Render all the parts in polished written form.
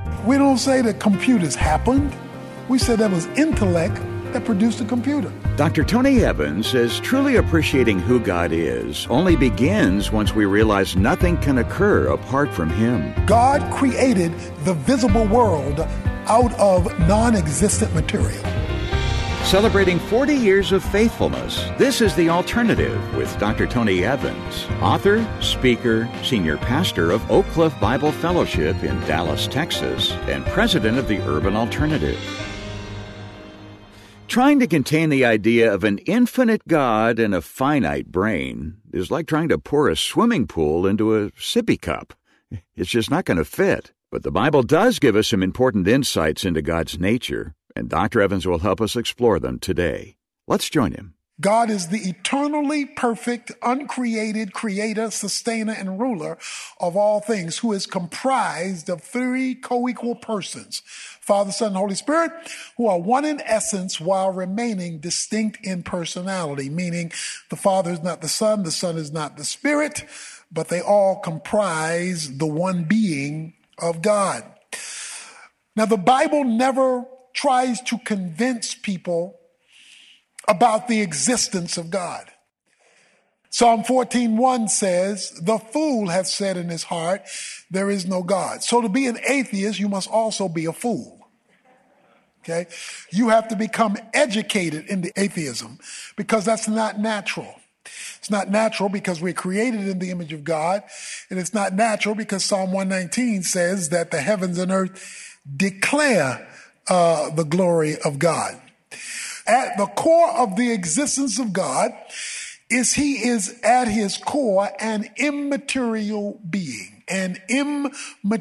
We don't say that computers happened. We said that was intellect that produced a computer. Dr. Tony Evans says truly appreciating who God is only begins once we realize nothing can occur apart from Him. God created the visible world out of non-existent material. Celebrating 40 years of faithfulness, this is The Alternative with Dr. Tony Evans, author, speaker, senior pastor of Oak Cliff Bible Fellowship in Dallas, Texas, and president of the Urban Alternative. Trying to contain the idea of an infinite God in a finite brain is like trying to pour a swimming pool into a sippy cup. It's just not going to fit. But the Bible does give us some important insights into God's nature, and Dr. Evans will help us explore them today. Let's join him. God is the eternally perfect, uncreated creator, sustainer, and ruler of all things, who is comprised of three co-equal persons, Father, Son, and Holy Spirit, who are one in essence while remaining distinct in personality, meaning the Father is not the Son is not the Spirit, but they all comprise the one being of God. Now, the Bible never tries to convince people about the existence of God. Psalm 14:1 says, "The fool hath said in his heart, there is no God." So to be an atheist, you must also be a fool. Okay? You have to become educated into atheism because that's not natural. It's not natural because we're created in the image of God, and it's not natural because Psalm 119 says that the heavens and earth declare the glory of God. At the core of the existence of God is He is at His core an immaterial being, In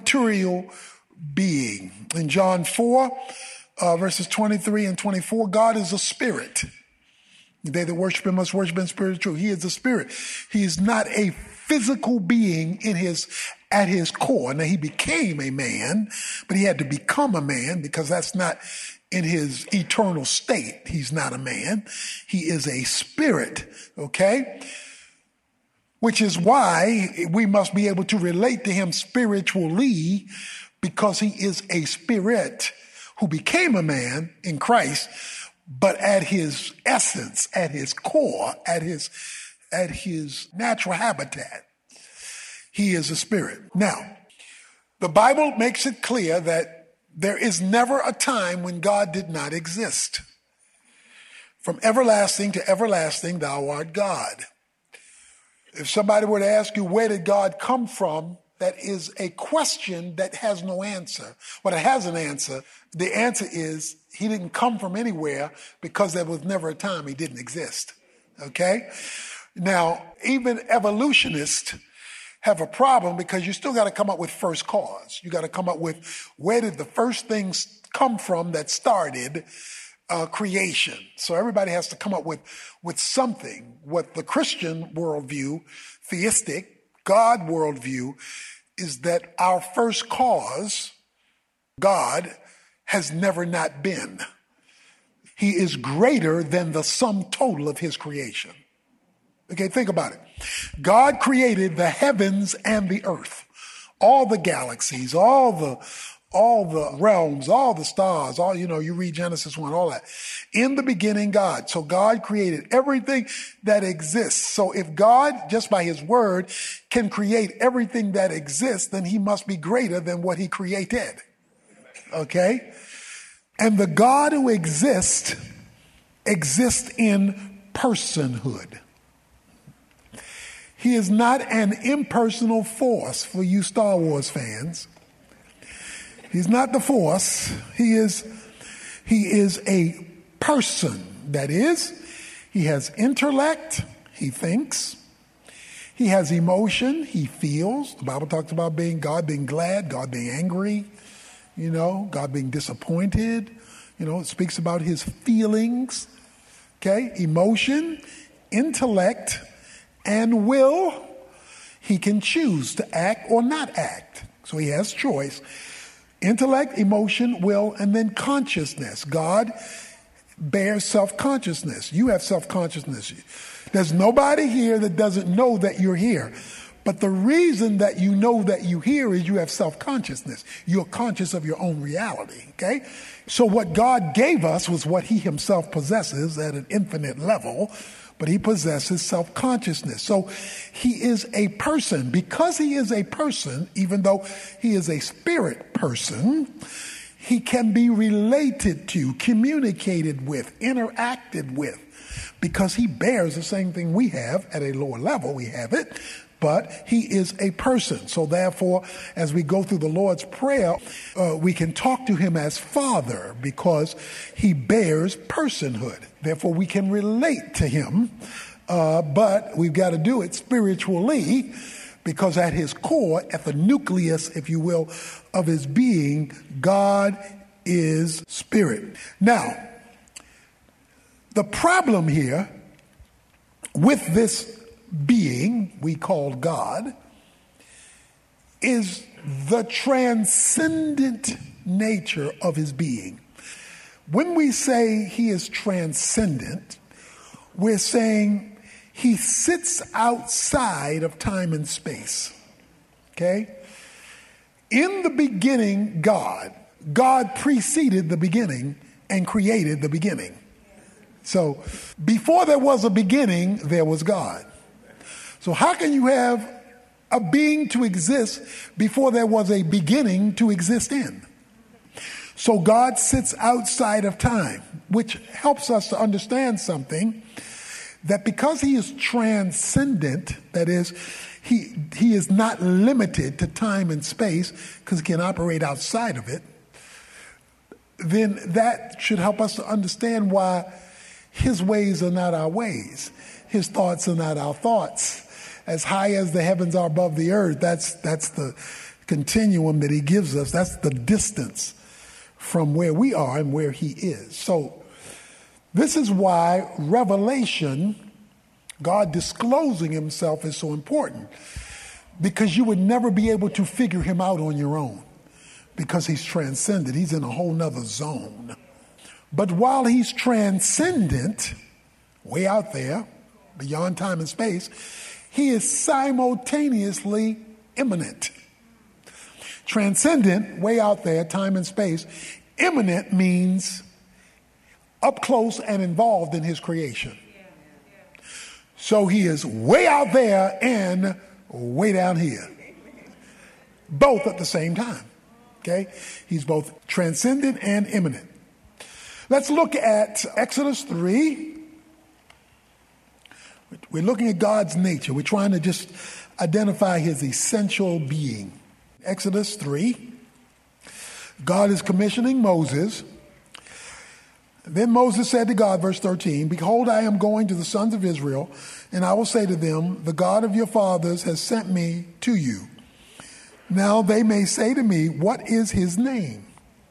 John 4, verses 23 and 24, God is a spirit. They that worship Him must worship in spirit and truth. He is a spirit. He is not a physical being at his core. Now, He became a man, but He had to become a man because that's not in His eternal state. He's not a man. He is a spirit, okay? Which is why we must be able to relate to Him spiritually, because He is a spirit who became a man in Christ, but at His essence, at His core, at His natural habitat, He is a spirit. Now, the Bible makes it clear that there is never a time when God did not exist. From everlasting to everlasting, thou art God. If somebody were to ask you, where did God come from? That is a question that has no answer. Well, it has an answer. The answer is He didn't come from anywhere because there was never a time He didn't exist. Okay? Now, even evolutionists have a problem because you still got to come up with first cause. You got to come up with where did the first things come from that started creation. So everybody has to come up with something. What the Christian worldview, theistic, God worldview, is that our first cause, God, has never not been. He is greater than the sum total of His creation. Okay, think about it. God created the heavens and the earth, all the galaxies, all the realms, all the stars, you read Genesis 1, all that. In the beginning, God. So God created everything that exists. So if God, just by His word, can create everything that exists, then He must be greater than what He created. Okay? And the God who exists in personhood. He is not an impersonal force for you Star Wars fans. He's not the force. He is a person. That is, He has intellect. He thinks. He has emotion. He feels. The Bible talks about God being glad, God being angry, God being disappointed. It speaks about His feelings. Okay? Emotion, intellect, and will. He can choose to act or not act. So He has choice. Intellect, emotion, will, and then consciousness. God bears self-consciousness. You have self-consciousness. There's nobody here that doesn't know that you're here. But the reason that you know that you hear is you have self-consciousness. You're conscious of your own reality, okay? So what God gave us was what he himself possesses at an infinite level, but he possesses self-consciousness. So he is a person. Because he is a person, even though he is a spirit person, he can be related to, communicated with, interacted with, because he bears the same thing we have at a lower level. We have it, but he is a person. So therefore, as we go through the Lord's Prayer, we can talk to him as Father because he bears personhood. Therefore, we can relate to him, but we've got to do it spiritually, because at his core, at the nucleus, if you will, of his being, God is spirit. Now, the problem here with this being we call God is the transcendent nature of his being. When we say he is transcendent, we're saying he sits outside of time and space. Okay? In the beginning, God preceded the beginning and created the beginning. So before there was a beginning, there was God. So how can you have a being to exist before there was a beginning to exist in? So God sits outside of time, which helps us to understand something, that because he is transcendent, that is, he is not limited to time and space because he can operate outside of it, then that should help us to understand why his ways are not our ways. His thoughts are not our thoughts. As high as the heavens are above the earth, that's the continuum that he gives us. That's the distance from where we are and where he is. So this is why revelation, God disclosing himself, is so important, because you would never be able to figure him out on your own because he's transcendent. He's in a whole nother zone. But while he's transcendent, way out there, beyond time and space, he is simultaneously immanent. Transcendent, way out there, time and space. Immanent means up close and involved in his creation. So he is way out there and way down here. Both at the same time. Okay? He's both transcendent and immanent. Let's look at Exodus 3. We're looking at God's nature. We're trying to just identify his essential being. Exodus 3. God is commissioning Moses. Then Moses said to God, verse 13, "Behold, I am going to the sons of Israel, and I will say to them, the God of your fathers has sent me to you. Now they may say to me, what is his name?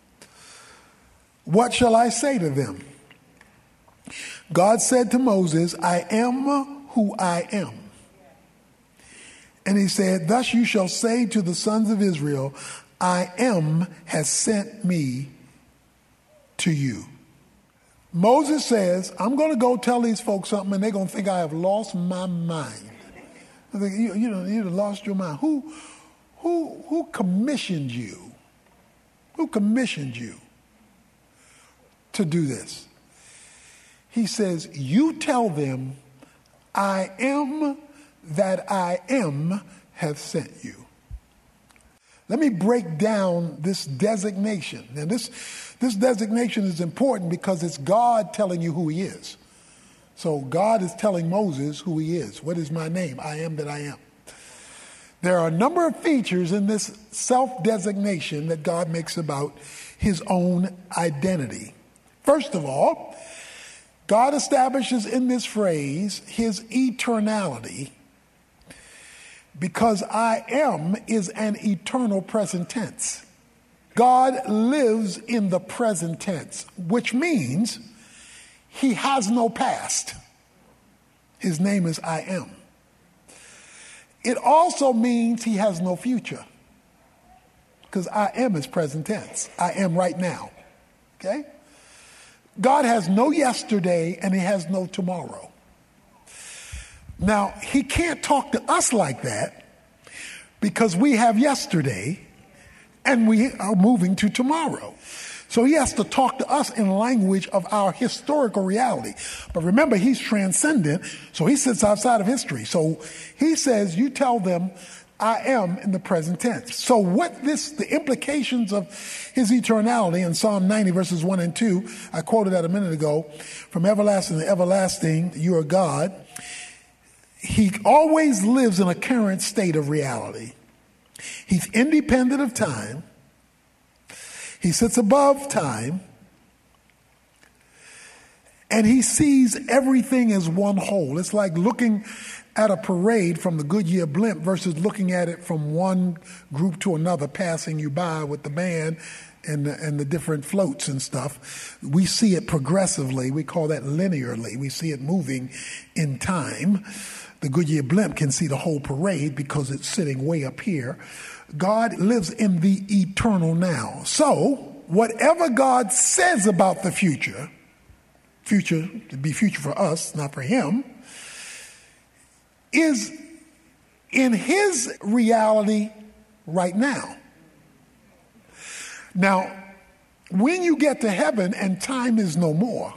What shall I say to them?" God said to Moses, "I am who I am." And he said, "Thus you shall say to the sons of Israel, I am has sent me to you." Moses says, I'm going to go tell these folks something and they're going to think I have lost my mind. I think, you've lost your mind. Who commissioned you? Who commissioned you to do this? He says, you tell them, I am that I am have sent you. Let me break down this designation. Now this designation is important because it's God telling you who he is. So God is telling Moses who he is. What is my name? I am that I am. There are a number of features in this self-designation that God makes about his own identity. First of all, God establishes in this phrase his eternality, because I am is an eternal present tense. God lives in the present tense, which means he has no past. His name is I am. It also means he has no future, because I am is present tense. I am right now. Okay? God has no yesterday and he has no tomorrow. Now, he can't talk to us like that because we have yesterday and we are moving to tomorrow. So he has to talk to us in language of our historical reality. But remember, he's transcendent, so he sits outside of history. So he says, you tell them, I am in the present tense. So the implications of his eternality in Psalm 90 verses 1 and 2, I quoted that a minute ago, from everlasting to everlasting, you are God. He always lives in a current state of reality. He's independent of time. He sits above time, and he sees everything as one whole. It's like looking at a parade from the Goodyear blimp versus looking at it from one group to another, passing you by with the band and the different floats and stuff. We see it progressively. We call that linearly. We see it moving in time. The Goodyear blimp can see the whole parade because it's sitting way up here. God lives in the eternal now. So, whatever God says about the future to be future for us, not for him, is in his reality right now. Now, when you get to heaven and time is no more,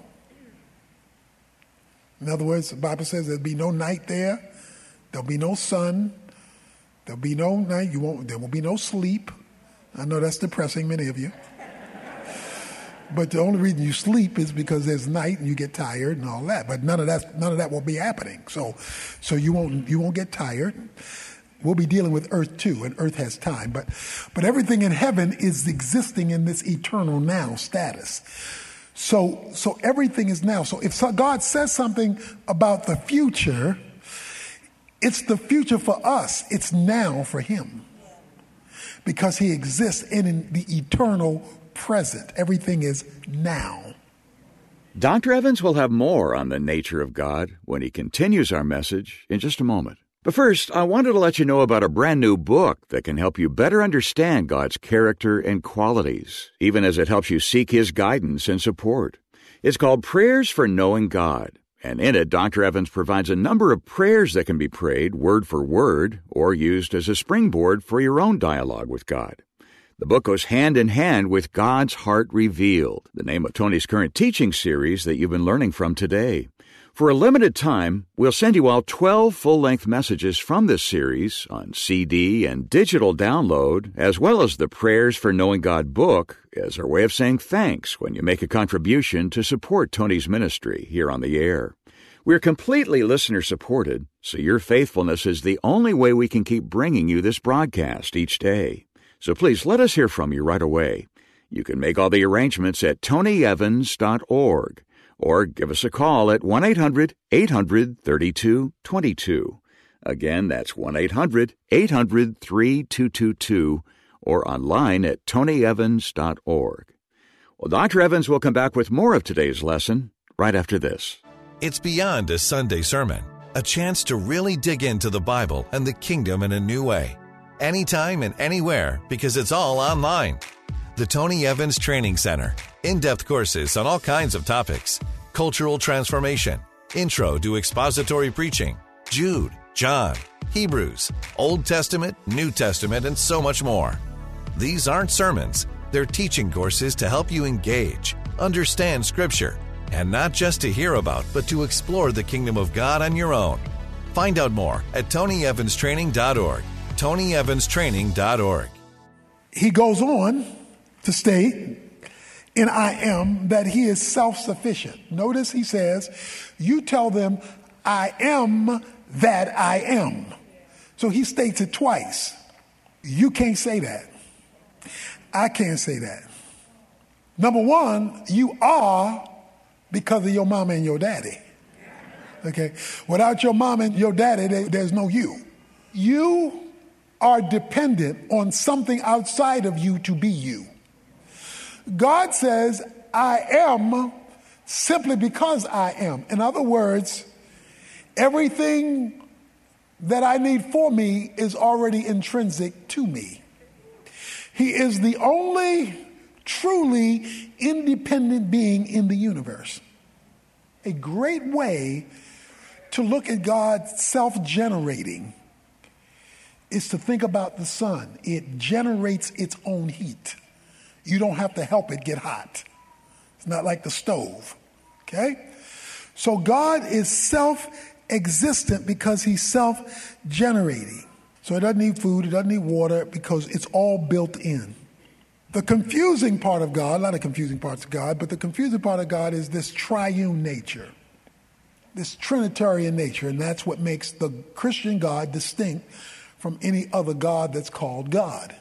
in other words, the Bible says there'll be no night there, there'll be no sun, there'll be no night, there will be no sleep. I know that's depressing, many of you. But the only reason you sleep is because there's night and you get tired and all that. But none of that will be happening. So you won't get tired. We'll be dealing with earth too, and earth has time. But everything in heaven is existing in this eternal now status. So everything is now. So if God says something about the future, it's the future for us. It's now for him. Because he exists in the eternal present. Everything is now. Dr. Evans will have more on the nature of God when he continues our message in just a moment. But first, I wanted to let you know about a brand new book that can help you better understand God's character and qualities, even as it helps you seek his guidance and support. It's called Prayers for Knowing God, and in it, Dr. Evans provides a number of prayers that can be prayed word for word or used as a springboard for your own dialogue with God. The book goes hand in hand with God's Heart Revealed, the name of Tony's current teaching series that you've been learning from today. For a limited time, we'll send you all 12 full-length messages from this series on CD and digital download, as well as the Prayers for Knowing God book as our way of saying thanks when you make a contribution to support Tony's ministry here on the air. We're completely listener-supported, so your faithfulness is the only way we can keep bringing you this broadcast each day. So please let us hear from you right away. You can make all the arrangements at tonyevans.org or give us a call at 1-800-800-3222. Again, that's 1-800-800-3222 or online at tonyevans.org. Well, Dr. Evans will come back with more of today's lesson right after this. It's beyond a Sunday sermon, a chance to really dig into the Bible and the kingdom in a new way. Anytime and anywhere, because it's all online. The Tony Evans Training Center. In-depth courses on all kinds of topics. Cultural transformation. Intro to expository preaching. Jude, John, Hebrews, Old Testament, New Testament, and so much more. These aren't sermons. They're teaching courses to help you engage, understand Scripture, and not just to hear about, but to explore the kingdom of God on your own. Find out more at TonyEvansTraining.org. TonyEvansTraining.org. He goes on to state in I am that he is self-sufficient. Notice he says, you tell them, I am that I am. So he states it twice. You can't say that. I can't say that. Number one, you are because of your mama and your daddy. Okay? Without your mama and your daddy, there's no you. You are dependent on something outside of you to be you. God says, I am simply because I am. In other words, everything that I need for me is already intrinsic to me. He is the only truly independent being in the universe. A great way to look at God self-generating is to think about the sun. It generates its own heat. You don't have to help it get hot. It's not like the stove, okay? So God is self-existent because he's self-generating. So it doesn't need food, it doesn't need water, because it's all built in. The confusing part of God, a lot of confusing parts of God, but the confusing part of God is this triune nature, this Trinitarian nature, and that's what makes the Christian God distinct from any other God that's called God.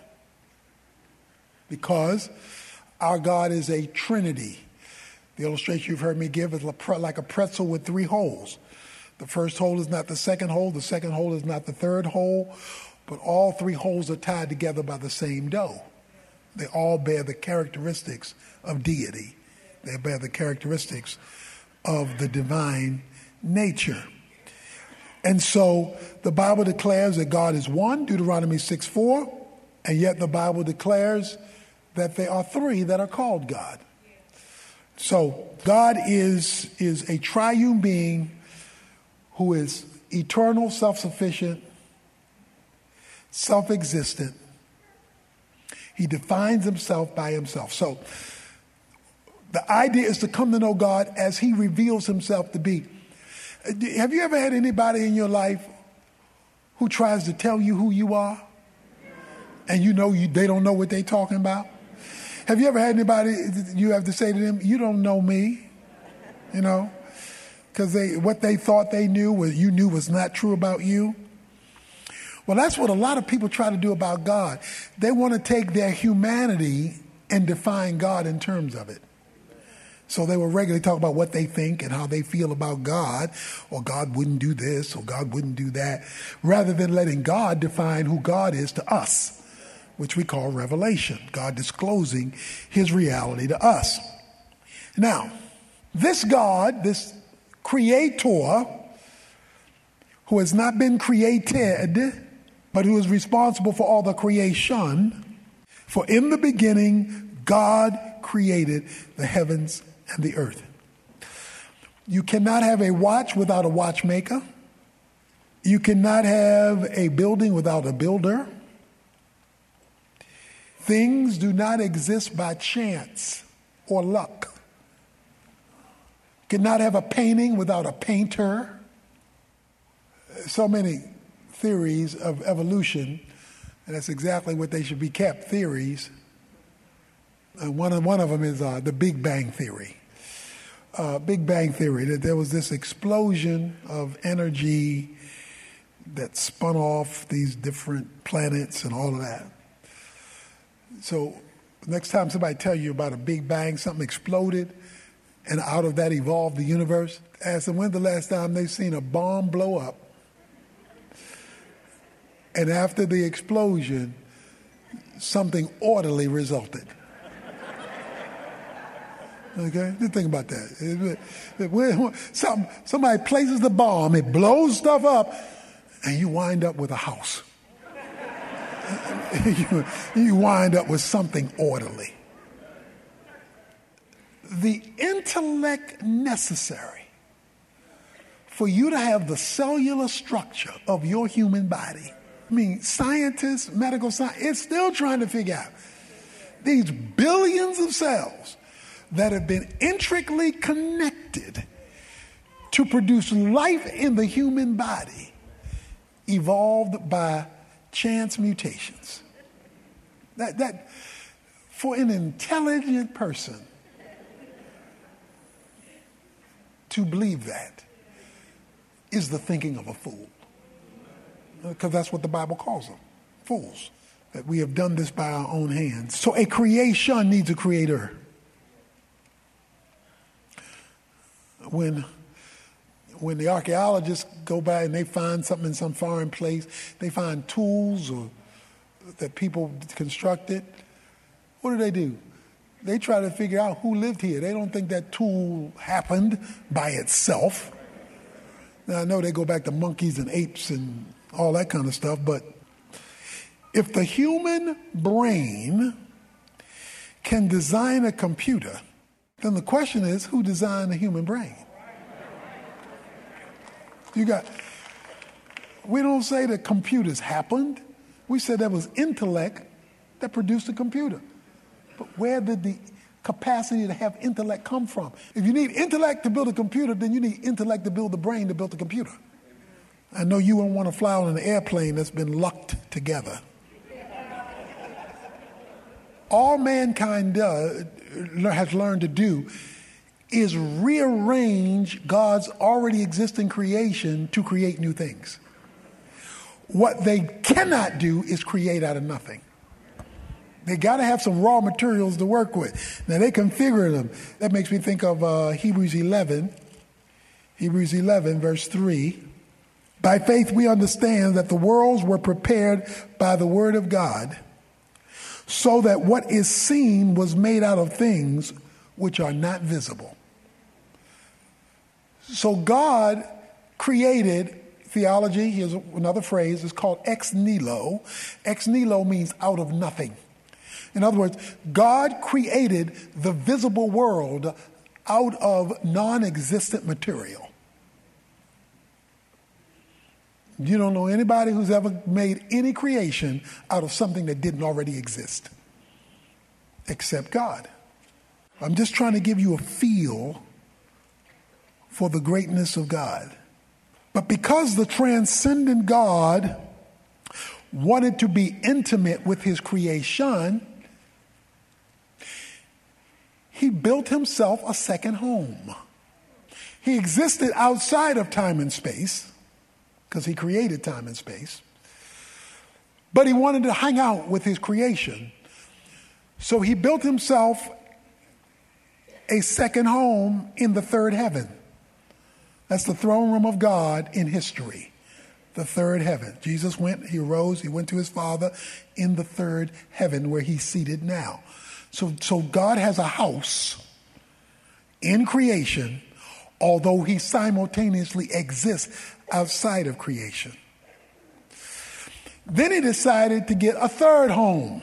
Because our God is a Trinity. The illustration you've heard me give is like a pretzel with 3 holes. The first hole is not the second hole is not the third hole, but all 3 holes are tied together by the same dough. They all bear the characteristics of deity. They bear the characteristics of the divine nature. And so the Bible declares that God is one, Deuteronomy 6:4, and yet the Bible declares that there are 3 that are called God. So God is a triune being who is eternal, self-sufficient, self-existent. He defines himself by himself. So the idea is to come to know God as he reveals himself to be. Have you ever had anybody in your life who tries to tell you who you are and they don't know what they're talking about? Have you ever had anybody you have to say to them, you don't know me, because what they thought they knew, you knew was not true about you? Well, that's what a lot of people try to do about God. They want to take their humanity and define God in terms of it. So they will regularly talk about what they think and how they feel about God, or God wouldn't do this, or God wouldn't do that, rather than letting God define who God is to us, which we call revelation, God disclosing his reality to us. Now, this God, this creator, who has not been created, but who is responsible for all the creation, for in the beginning, God created the heavens and the earth. You cannot have a watch without a watchmaker. You cannot have a building without a builder. Things do not exist by chance or luck. You cannot have a painting without a painter. So many theories of evolution, and that's exactly what they should be kept, theories. One of them is the Big Bang Theory. Big Bang Theory, that there was this explosion of energy that spun off these different planets and all of that. So next time somebody tells you about a Big Bang, something exploded, and out of that evolved the universe, ask them when's the last time they've seen a bomb blow up, and after the explosion, something orderly resulted. Okay, just think about that. Somebody places the bomb, it blows stuff up, and you wind up with a house. You wind up with something orderly. The intellect necessary for you to have the cellular structure of your human body, scientists, medical science, it's still trying to figure out these billions of cells that have been intricately connected to produce life in the human body, evolved by chance mutations. That for an intelligent person to believe that is the thinking of a fool. Because that's what the Bible calls them, fools. That we have done this by our own hands. So a creation needs a creator. When the archaeologists go by and they find something in some foreign place, they find tools that people constructed, what do? They try to figure out who lived here. They don't think that tool happened by itself. Now, I know they go back to monkeys and apes and all that kind of stuff, but if the human brain can design a computer, then the question is, who designed the human brain? We don't say that computers happened. We said that was intellect that produced a computer. But where did the capacity to have intellect come from? If you need intellect to build a computer, then you need intellect to build the brain to build the computer. I know you won't want to fly on an airplane that's been locked together. All mankind has learned to do is rearrange God's already existing creation to create new things. What they cannot do is create out of nothing. They got to have some raw materials to work with. Now they configure them. That makes me think of Hebrews 11. Hebrews 11, verse 3. By faith we understand that the worlds were prepared by the word of God, so that what is seen was made out of things which are not visible. So God created theology. Here's another phrase. It's called ex nihilo. Ex nihilo means out of nothing. In other words, God created the visible world out of non-existent material. You don't know anybody who's ever made any creation out of something that didn't already exist, except God. I'm just trying to give you a feel for the greatness of God. But because the transcendent God wanted to be intimate with his creation, he built himself a second home. He existed outside of time and space, because he created time and space. But he wanted to hang out with his creation. So he built himself a second home in the third heaven. That's the throne room of God in history. The third heaven. Jesus went, he arose, he went to his Father in the third heaven where he's seated now. So God has a house in creation, although he simultaneously exists outside of creation. Then he decided to get a third home.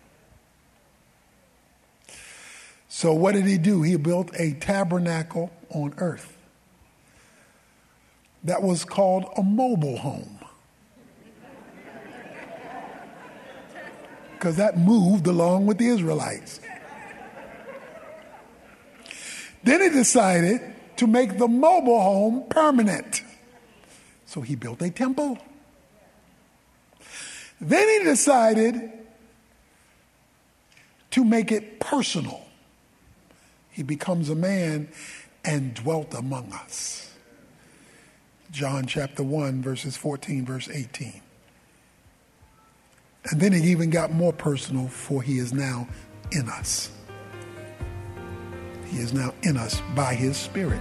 So what did he do? He built a tabernacle on earth that was called a mobile home, because that moved along with the Israelites. Then he decided to make the mobile home permanent. So he built a temple. Then he decided to make it personal. He becomes a man and dwelt among us. John chapter 1, verses 14, verse 18. And then he even got more personal, for he is now in us. He is now in us by his Spirit.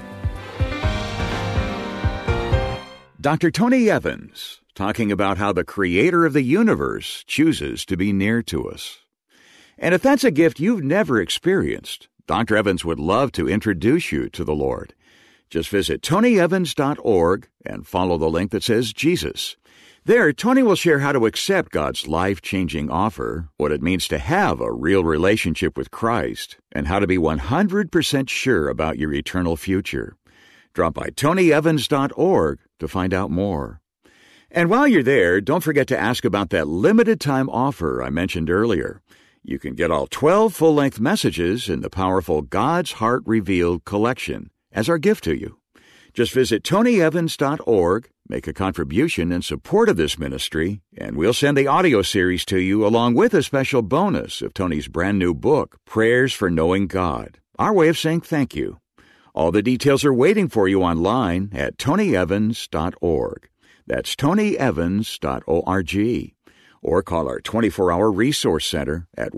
Dr. Tony Evans, talking about how the creator of the universe chooses to be near to us. And if that's a gift you've never experienced, Dr. Evans would love to introduce you to the Lord. Just visit tonyevans.org and follow the link that says Jesus. There, Tony will share how to accept God's life-changing offer, what it means to have a real relationship with Christ, and how to be 100% sure about your eternal future. Drop by tonyevans.org to find out more. And while you're there, don't forget to ask about that limited-time offer I mentioned earlier. You can get all 12 full-length messages in the powerful God's Heart Revealed collection as our gift to you. Just visit tonyevans.org, make a contribution in support of this ministry, and we'll send the audio series to you along with a special bonus of Tony's brand new book, Prayers for Knowing God, our way of saying thank you. All the details are waiting for you online at tonyevans.org. That's tonyevans.org. Or call our 24-hour resource center at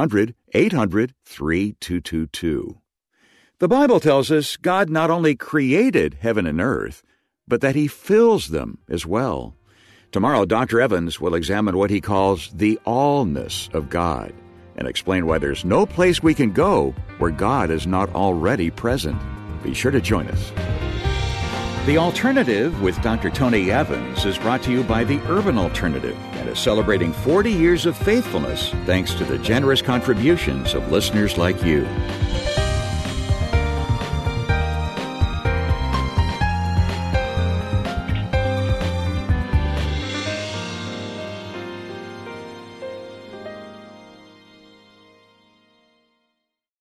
1-800-800-3222. The Bible tells us God not only created heaven and earth, but that he fills them as well. Tomorrow, Dr. Evans will examine what he calls the allness of God and explain why there's no place we can go where God is not already present. Be sure to join us. The Alternative with Dr. Tony Evans is brought to you by the Urban Alternative and is celebrating 40 years of faithfulness thanks to the generous contributions of listeners like you.